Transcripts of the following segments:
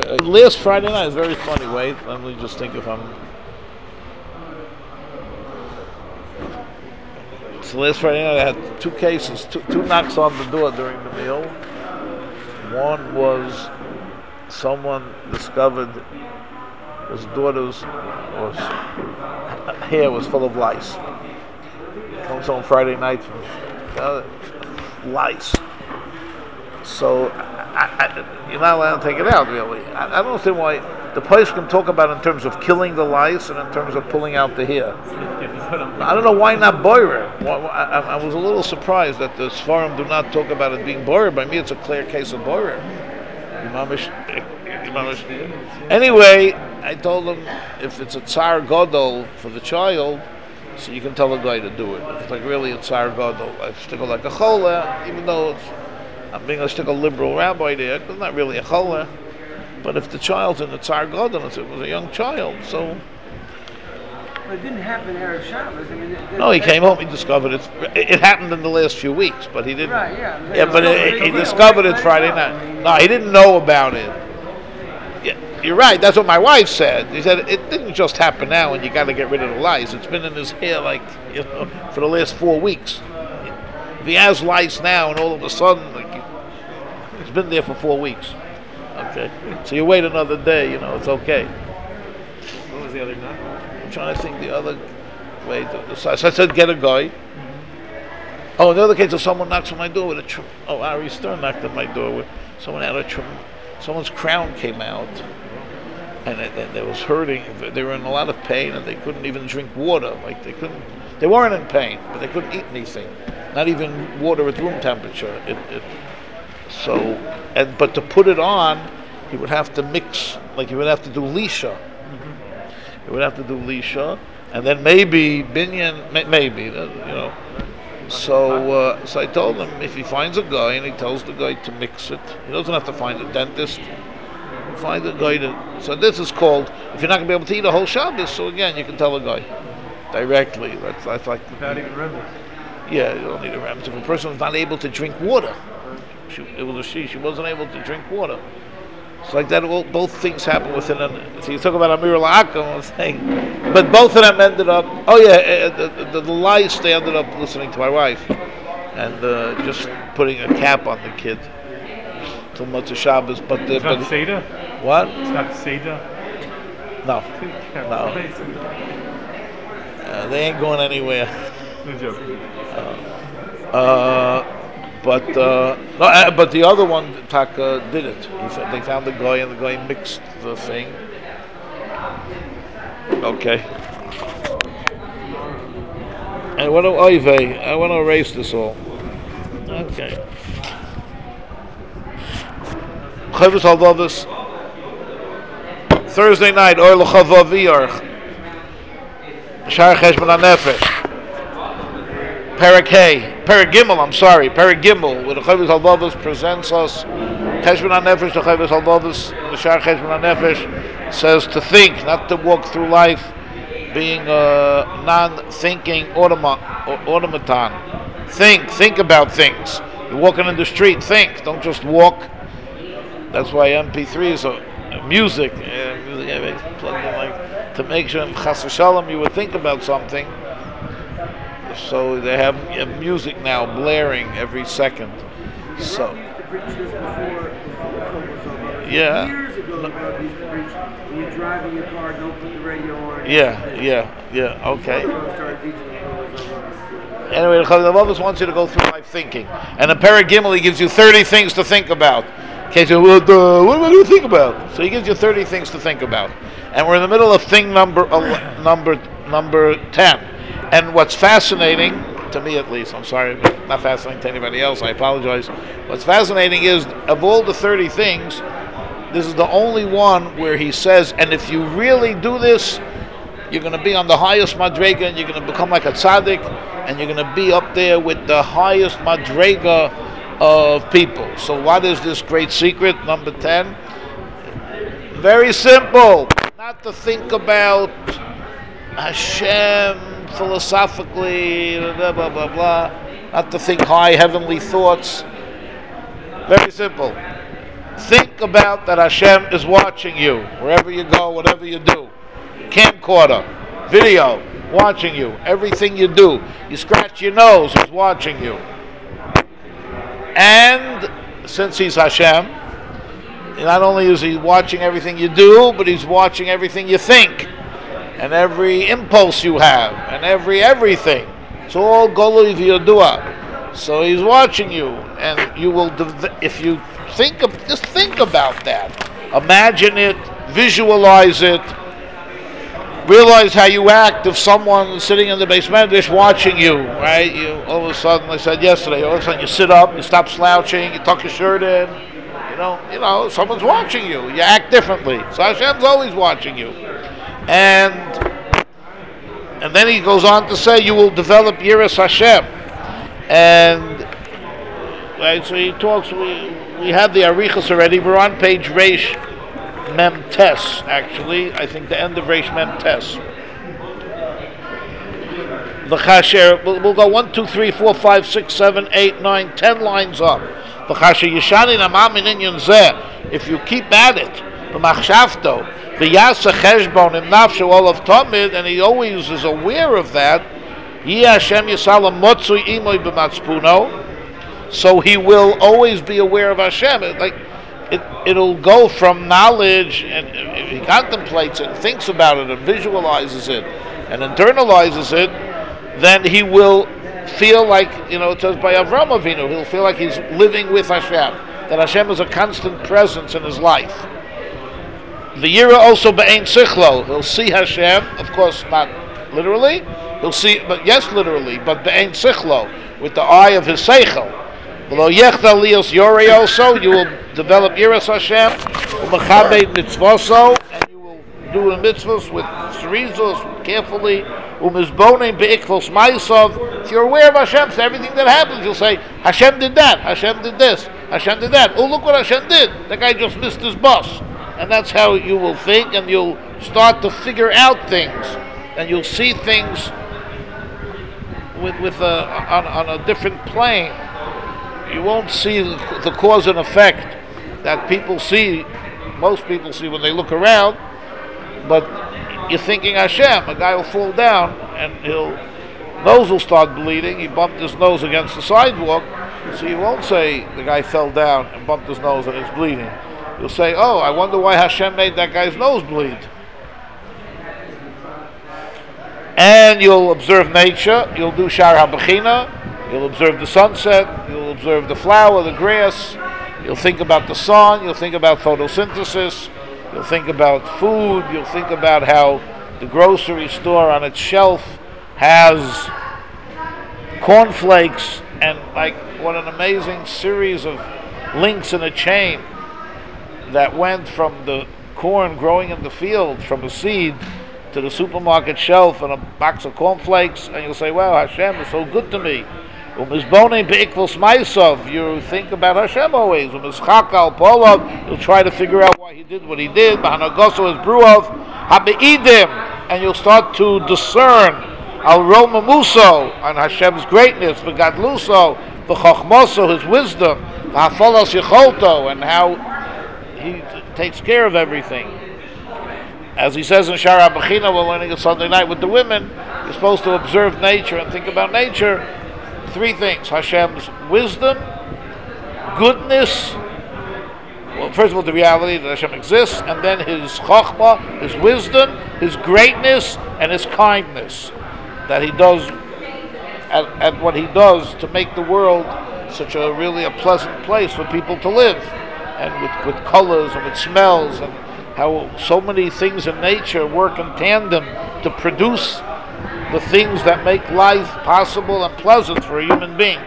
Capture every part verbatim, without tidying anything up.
uh, last Friday night is very funny. Wait, let me just think if I'm. So last Friday night I had two cases, two, two knocks on the door during the meal. One was someone discovered his daughter's was, hair was full of lice. Comes home Friday night, uh, lice. So I, I, you're not allowed to take it out, really. I, I don't understand why the place can talk about in terms of killing the lice and in terms of pulling out the hair. I don't know why not boirer. I, I, I was a little surprised that the Sfarim do not talk about it being boirer. By me, it's a clear case of boirer. Anyway, I told him if it's a tsar gadol for the child, so you can tell a guy to do it. If it's like really a tsar gadol, I stick it like a chola, even though it's, I'm being a stick a liberal rabbi there, it's not really a chola. But if the child's in the tsar gadol, it was a young child, so. But it didn't happen Erev Shabbos. I mean, it, no, he came home. He discovered it. It happened in the last few weeks, but he didn't. Right, yeah. Yeah, but it, he discovered it Friday night. No, he didn't know about it. Yeah, you're right. That's what my wife said. He said it didn't just happen now, and you got to get rid of the lice. It's been in his hair like you know for the last four weeks. If he has lice now, and all of a sudden, like it's been there for four weeks. Okay, so you wait another day. You know, it's okay. What was the other knock? I'm trying to think the other way. So I said, get a guy. Mm-hmm. Oh, in the other case, if someone knocks on my door with a tr- oh, Ari Stern knocked on my door with someone had a tr- someone's crown came out, and it, it, it was hurting. They were in a lot of pain, and they couldn't even drink water. Like they couldn't, they weren't in pain, but they couldn't eat anything, not even water at room temperature. It, it, so, and but to put it on, he would have to mix, like he would have to do lisha. He would have to do lisha, and then maybe binyan, may, maybe you know. So, uh, so I told him if he finds a guy and he tells the guy to mix it, he doesn't have to find a dentist. Find a guy to. So this is called. If you're not going to be able to eat a whole Shabbos, so again you can tell a guy directly. That's that's like without even remnants. Yeah, you don't need a remnants. If a person is not able to drink water, she, it was a she. She wasn't able to drink water. It's like that. All, both things happen within. An, so you talk about Amir La'akim, I was saying, but both of them ended up. Oh yeah, uh, the, the, the lice. They ended up listening to my wife and uh, just putting a cap on the kid till Motzei Shabbos. But the, it's not but, Seder. What? It's not Seder. No, no. Uh, they ain't going anywhere. No joke. Uh, uh, But uh, no, uh, but the other one, Taka, did it. He said they found the guy, and the guy mixed the thing. Okay. And what do Oive? I want to erase this all. Okay. Chavos Halvavos. Thursday night, Or L'Chavaviyar. Shar Cheshbon HaNefesh. Perek Hey, Perek Gimel, I'm sorry, Perek Gimel, where the Chavos Halvavos presents us Cheshbon HaNefesh, the Chavos Halvavos, the Shar Cheshbon HaNefesh says to think, not to walk through life being a non-thinking automa- automaton. Think, think about things. You're walking in the street, think, don't just walk. That's why M P three is a, a music, uh, music yeah, plugged in like, to make sure, Chas v'Shalom, you would think about something. So they have uh, music now blaring every second. So yeah. Years ago, about used to preach, when you're driving your car, don't put the radio on. Yeah, yeah, yeah. Okay. Anyway, Anyway, the Chavos wants you to go through life thinking, and in Perek Gimel he gives you thirty things to think about. Okay, so what, uh, what am I going to think about? So he gives you thirty things to think about, and we're in the middle of thing number uh, number number ten. And what's fascinating, to me at least, I'm sorry, not fascinating to anybody else, I apologize. What's fascinating is, of all the thirty things, this is the only one where he says, and if you really do this, you're going to be on the highest madrega, and you're going to become like a tzaddik, and you're going to be up there with the highest madrega of people. So what is this great secret, number ten? Very simple. Not to think about Hashem, philosophically, blah, blah, blah, blah. Not to think high heavenly thoughts. Very simple. think about that Hashem is watching you wherever you go, whatever you do. Camcorder, video, watching you. Everything you do. You scratch your nose, he's watching you. And since he's Hashem, not only is he watching everything you do, but he's watching everything you think, and every impulse you have, and every everything. It's all golui v'yodua. So he's watching you, and you will, if you think of, just think about that. Imagine it, visualize it, realize how you act if someone sitting in the basement is watching you, right? You all of a sudden, I said yesterday, all of a sudden you sit up, you stop slouching, you tuck your shirt in, you know, you know, someone's watching you. You act differently. So Hashem's always watching you. And and then he goes on to say, you will develop Yiras Hashem. And right, so he talks, we we have the Arichas already, we're on page Reish Mem Tes, actually. I think the end of Reish Mem Tes. The Chasher, we'll, we'll go one, two, three, four, five, six, seven, eight, nine, ten lines up. The Chasher Yishani Namam Inyan Zeh. If you keep at it, the Machshavto, the Yasa Cheshbon im Nafsho all of Tamid, and he always is aware of that. Yi Hashem Yisalam Motzui Imoy b'Matzpuno. So he will always be aware of Hashem. It, like it, it'll go from knowledge, and if he contemplates it, and thinks about it, and visualizes it, and internalizes it, then he will feel like, you know, it says by Avram Avinu, he'll feel like he's living with Hashem, that Hashem is a constant presence in his life. The Yira also be'ein sichlo, he'll see Hashem, of course not literally, he'll see, but yes literally, but be'ein sichlo, with the eye of his seichel. Below Yechta Lios Yore also, you will develop Yiras Hashem, Umechabed Mitzvoso, and you will do the mitzvahs with serizos, carefully, Umizbonim Be'ikvos Maisov. If you're aware of Hashem, so everything that happens, you'll say, Hashem did that, Hashem did this, Hashem did that. Oh, look what Hashem did. That guy just missed his bus. And that's how you will think, and you'll start to figure out things, and you'll see things with, with a, on, on a different plane. You won't see the cause and effect that people see, most people see when they look around, but you're thinking Hashem. A guy will fall down and he'll nose will start bleeding. He bumped his nose against the sidewalk, so you won't say the guy fell down and bumped his nose and it's bleeding. You'll say, oh, I wonder why Hashem made that guy's nose bleed. And you'll observe nature. You'll do Shar HaBechina. You'll observe the sunset, you'll observe the flower, the grass, you'll think about the sun, you'll think about photosynthesis, you'll think about food, you'll think about how the grocery store on its shelf has cornflakes, and like what an amazing series of links in a chain that went from the corn growing in the field, from a seed, to the supermarket shelf and a box of cornflakes, and you'll say, wow, Hashem is so good to me. You think about Hashem always. You'll try to figure out why he did what he did. And you'll start to discern Al Roma Muso on Hashem's greatness, V'Gadluso, V'Chochmoso, his wisdom, V'Hafolos Yecholto, and how he takes care of everything. As he says in Shar HaBechina, we're learning it Sunday night with the women, you're supposed to observe nature and think about nature. Three things: Hashem's wisdom, goodness, well, first of all, the reality that Hashem exists, and then his chokhmah, his wisdom, his greatness, and his kindness, that he does at, at what he does to make the world such a really a pleasant place for people to live, and with, with colors and with smells, and how so many things in nature work in tandem to produce the things that make life possible and pleasant for a human being.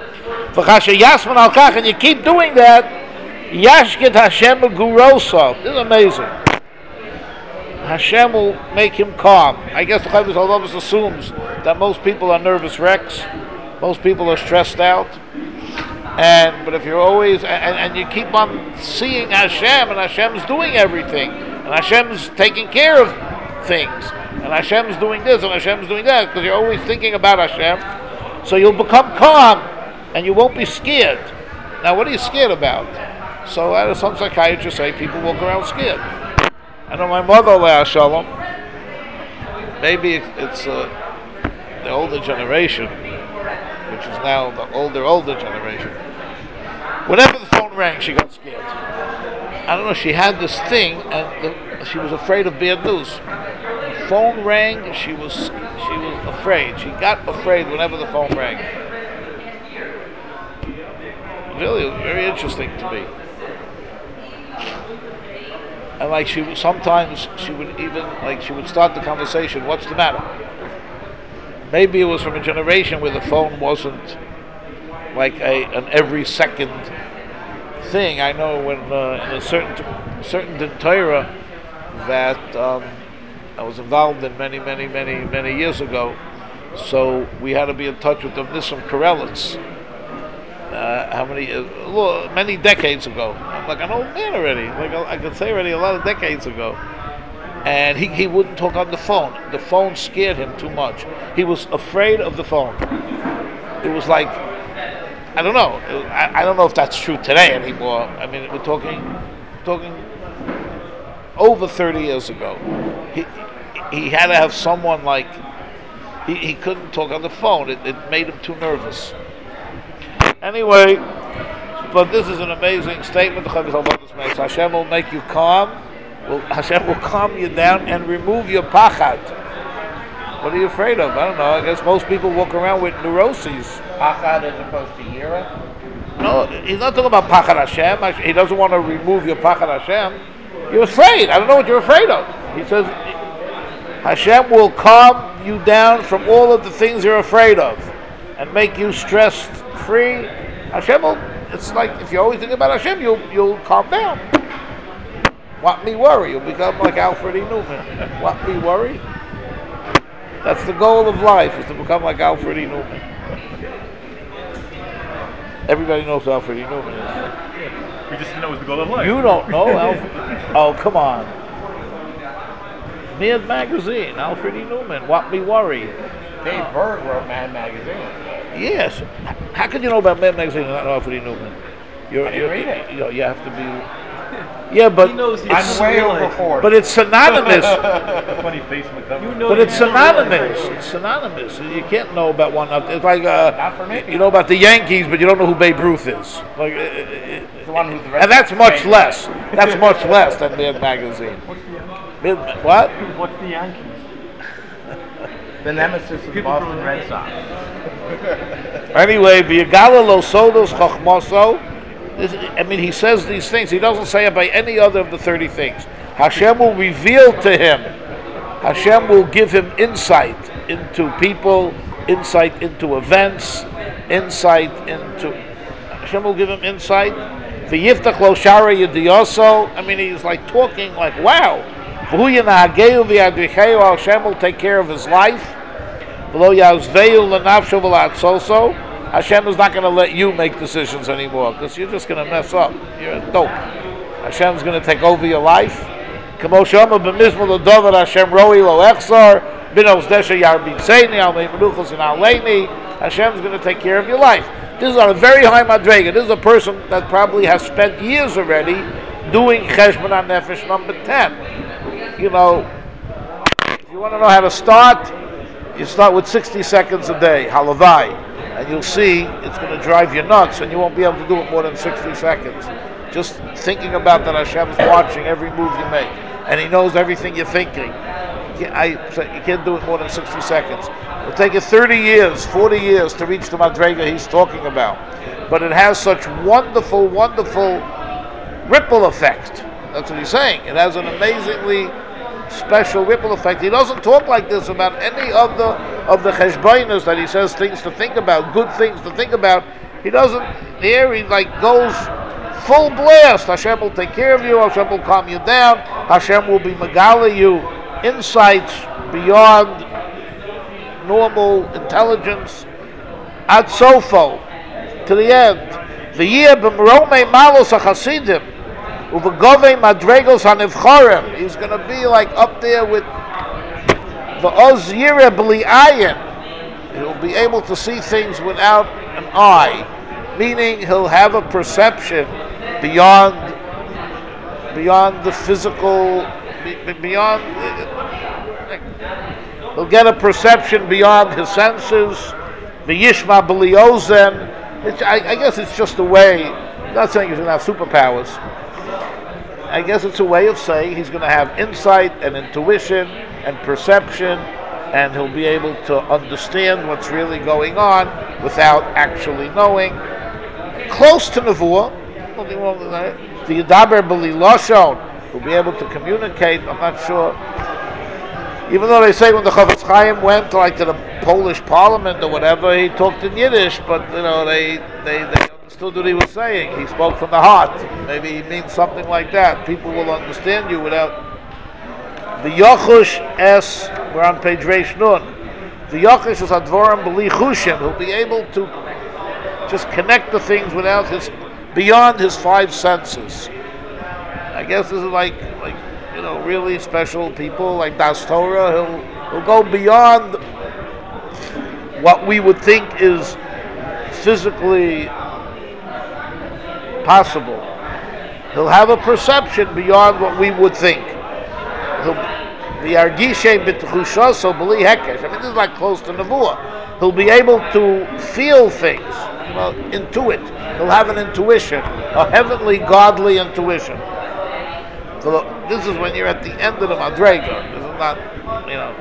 And you keep doing that, Yashkit Hashem Gurosa. This is amazing. Hashem will make him calm. I guess the Chavis Halavis assumes that most people are nervous wrecks, most people are stressed out. And but if you're always and, and you keep on seeing Hashem, and Hashem's doing everything, and Hashem's taking care of things, and Hashem's doing this, and Hashem's doing that, because you're always thinking about Hashem, so you'll become calm, and you won't be scared. Now, what are you scared about? So as some psychiatrists say, people walk around scared. I know my mother, Leah Shalom, maybe it's uh, the older generation, which is now the older, older generation. Whenever the phone rang, she got scared. I don't know, she had this thing, and the, she was afraid of bad news. The phone rang, she was she was afraid. She got afraid whenever the phone rang. Really, very interesting to me. And like she would, sometimes she would even like she would start the conversation. What's the matter? Maybe it was from a generation where the phone wasn't like a an every second thing. I know when uh, in a certain certain Torah that um, I was involved in many many many many years ago. So we had to be in touch with the Nissim Karelitz. Uh, how many, uh, well, many decades ago. I'm like an old man already. Like I could say already a lot of decades ago. And he, he wouldn't talk on the phone. The phone scared him too much. He was afraid of the phone. It was like, I don't know. I, I don't know if that's true today anymore. I mean, we're talking, talking over thirty years ago. He he had to have someone like, he, he couldn't talk on the phone. It, it made him too nervous. Anyway, but this is an amazing statement. Hashem will make you calm. Will, Hashem will calm you down and remove your pachad. What are you afraid of? I don't know. I guess most people walk around with neuroses. Pachad as opposed to yira? No, he's not talking about pachad Hashem. He doesn't want to remove your pachad Hashem. You're afraid. I don't know what you're afraid of. He says Hashem will calm you down from all of the things you're afraid of and make you stressed free. Hashem will, it's like if you always think about Hashem, you'll you'll calm down. What me worry? You'll become like Alfred E. Newman. What me worry? That's the goal of life, is to become like Alfred E. Newman. Everybody knows who Alfred E. Newman is. We just didn't know it was the goal of life. You don't know Alfred? Oh, come on. Mad Magazine, Alfred E. Newman. What me worry? Dave Berg wrote Mad Magazine. Yes. How could you know about Mad Magazine and not know Alfred E. Newman? You're, I didn't you're, read it. You know, you have to be. Yeah, but He knows he's I'm way real over life. forty. but it's synonymous. Funny face on the cover. You know But it's you know synonymous. It's synonymous. You can't know about one. It's like uh, Not for me. you know about the Yankees, but you don't know who Babe Ruth is. Like, uh, uh, the one who's the and that's much Yankees. less. That's much less than Mad Magazine. Mad, what? What's the Yankees? The nemesis of the Boston Red Sox. Anyway, v'yigala lo sodos chachmaso. I mean, he says these things. He doesn't say it by any other of the thirty things. Hashem will reveal to him. Hashem will give him insight into people, insight into events, insight into. Hashem will give him insight. V'yiftach lo shara yediyoso. I mean, he's like talking like, wow. V'hu yenahageu v'yadricheu. Hashem will take care of his life. V'lo yazveu l'nafsho v'la'atzoso. Hashem is not going to let you make decisions anymore because you're just going to mess up. You're a dope. Hashem's going to take over your life. Kamo shama b'mizmor l'dover Hashem roi lo echzar binos desha yarbin seini al meimenuchos in aleini. Hashem's going to take care of your life. This is on a very high madrega. This is a person that probably has spent years already doing cheshbon nefesh number ten. You know, if you want to know how to start, you start with sixty seconds a day, halavai. And you'll see it's going to drive you nuts, and you won't be able to do it more than sixty seconds. Just thinking about that Hashem's watching every move you make, and He knows everything you're thinking. You can't, I, you can't do it more than sixty seconds. It'll take you thirty years, forty years to reach the madrega He's talking about. But it has such wonderful, wonderful ripple effect. That's what He's saying. It has an amazingly special ripple effect. He doesn't talk like this about any of the of the cheshbonos that he says things to think about, good things to think about. He doesn't. Here he like goes full blast. Hashem will take care of you. Hashem will calm you down. Hashem will be megala you insights beyond normal intelligence. Ad sofo, to the end. The year b'mromei malos hachasidim. He's going to be like up there with the Oz Yireh B'li Ayin. He'll be able to see things without an eye, meaning he'll have a perception beyond beyond the physical, beyond. He'll get a perception beyond his senses. V'yishma b'li ozen. It's, I, I guess it's just a way. I'm not saying he's going to have superpowers. I guess it's a way of saying he's going to have insight and intuition and perception, and he'll be able to understand what's really going on without actually knowing. Close to Nevuah. Nothing wrong with that. The Yadaber b'li lashon. He'll be able to communicate. I'm not sure. Even though they say when the Chofetz Chaim went to, like to the Polish Parliament or whatever, he talked in Yiddish, but you know they they, they understood what he was saying. He spoke from the heart. Maybe he means something like that. People will understand you without. The Yochush S. We're on page Reish Nun. The Yochush is Advorim b'li chushim. He'll be able to just connect the things without his beyond his five senses. I guess this is like like. You know, really special people like Das Torah. He'll he'll go beyond what we would think is physically possible. He'll have a perception beyond what we would think. He'll the argishe b'tchushaso b'li hekesh. I mean, this is like close to Nevuah. He'll be able to feel things, well, intuit. He'll have an intuition, a heavenly, godly intuition. So this is when you're at the end of the Madrega. This is not, you know,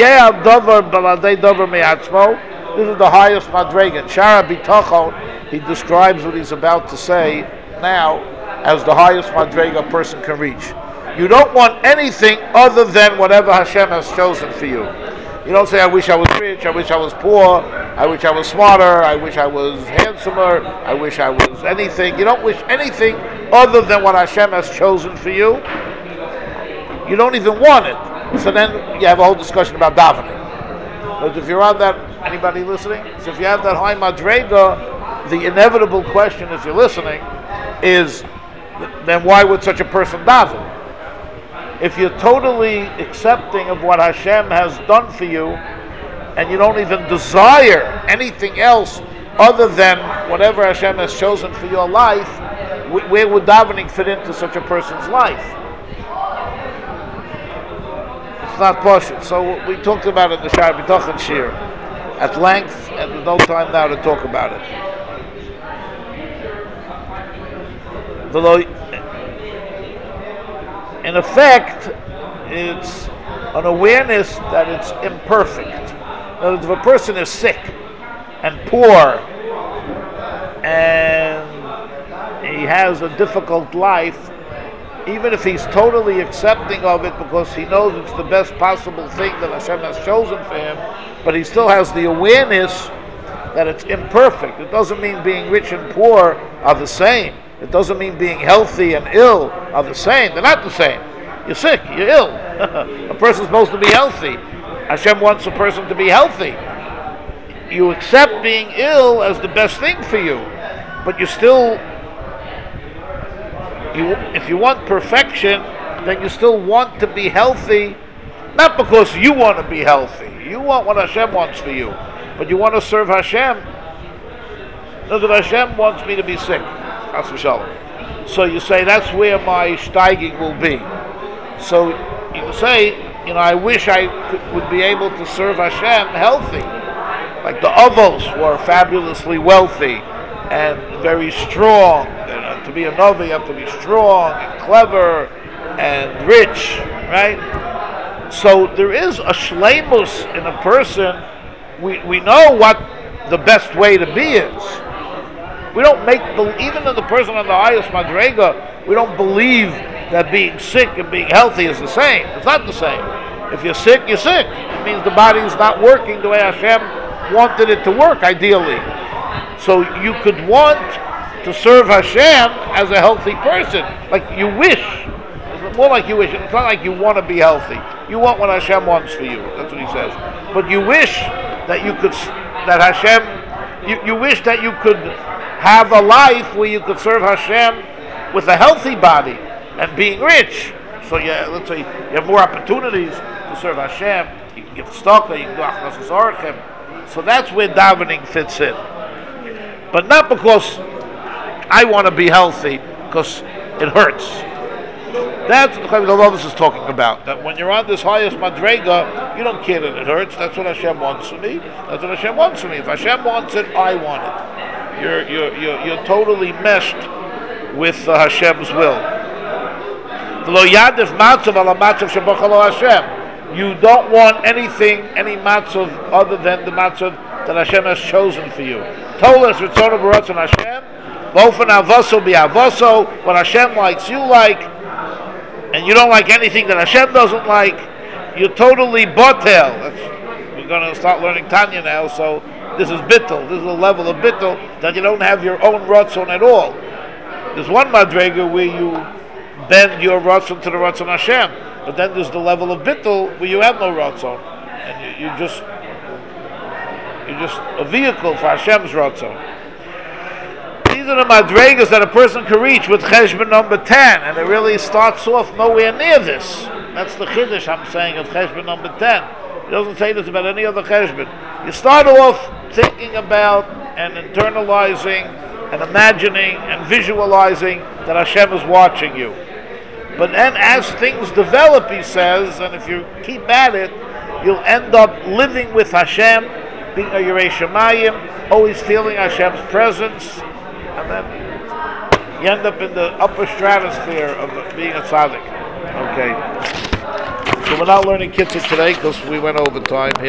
this is the highest Madrega. Shara B'tachon, he describes what he's about to say now as the highest Madrega a person can reach. You don't want anything other than whatever Hashem has chosen for you. You don't say, I wish I was rich, I wish I was poor, I wish I was smarter, I wish I was handsomer, I wish I was anything. You don't wish anything other than what Hashem has chosen for you. You don't even want it. So then you have a whole discussion about davening. But if you're on that, anybody listening? So if you have that high madrega, the inevitable question, if you're listening, is then why would such a person daven? If you're totally accepting of what Hashem has done for you, and you don't even desire anything else other than whatever Hashem has chosen for your life, where would davening fit into such a person's life? It's not possible. So we talked about it in the Shara B'tachon Shir at length, and there's no time now to talk about it. In effect, it's an awareness that it's imperfect. In other words, if a person is sick and poor and he has a difficult life, even if he's totally accepting of it because he knows it's the best possible thing that Hashem has chosen for him, but he still has the awareness that it's imperfect. It doesn't mean being rich and poor are the same. It doesn't mean being healthy and ill are the same. They're not the same. You're sick, you're ill. A person's supposed to be healthy. Hashem wants a person to be healthy. You accept being ill as the best thing for you, but you still, you, if you want perfection, then you still want to be healthy, not because you want to be healthy. You want what Hashem wants for you, but you want to serve Hashem. Look at Hashem wants me to be sick. So you say that's where my steiging will be. So you can say, you know, I wish I could, would be able to serve Hashem healthy. Like the Avos were fabulously wealthy and very strong. You know, to be a Novi, you have to be strong and clever and rich, right? So there is a shleimus in a person. We we know what the best way to be is. We don't make, even in the person on the highest madrega, we don't believe that being sick and being healthy is the same. It's not the same. If you're sick, you're sick. It means the body is not working the way Hashem wanted it to work, ideally. So you could want to serve Hashem as a healthy person. Like you wish. It's more like you wish. It's not like you want to be healthy. You want what Hashem wants for you. That's what he says. But you wish that you could, that Hashem, you, you wish that you could have a life where you could serve Hashem with a healthy body and being rich. So yeah, let's say you have more opportunities to serve Hashem. You can give tzedakah, you can do achnas orchem. So that's where davening fits in. But not because I want to be healthy, because it hurts. That's what the Chavis is talking about. That when you're on this highest madrega, you don't care that it hurts. That's what Hashem wants from me. That's what Hashem wants from me. If Hashem wants it, I want it. You're you're you're, you're totally meshed with uh, Hashem's will. You don't want anything, any matzav other than the matzav that Hashem has chosen for you. Tolas Ritzonu B'Ratzon Hashem. Bofen Avoso B'Avoso. What Hashem likes, you like, and you don't like anything that Hashem doesn't like. You're totally botel. That's, we're going to start learning Tanya now. So this is bittul. This is a level of bittul that you don't have your own ratzon at all. There's one madrega where you bend your ratzon to the ratzon Hashem, but then there's the level of bittul where you have no ratzon, and you, you just you're just a vehicle for Hashem's ratzon. These are the madregas that a person can reach with cheshbon number ten, and it really starts off nowhere near this. That's the chiddush I'm saying of cheshbon number ten. It doesn't say this about any other cheshbon. You start off thinking about and internalizing and imagining and visualizing that Hashem is watching you. But then as things develop, he says, and if you keep at it, you'll end up living with Hashem, being a Yerei Shemayim, always feeling Hashem's presence, and then you end up in the upper stratosphere of being a tzaddik. Okay. So we're not learning Kitzur today because we went over time here.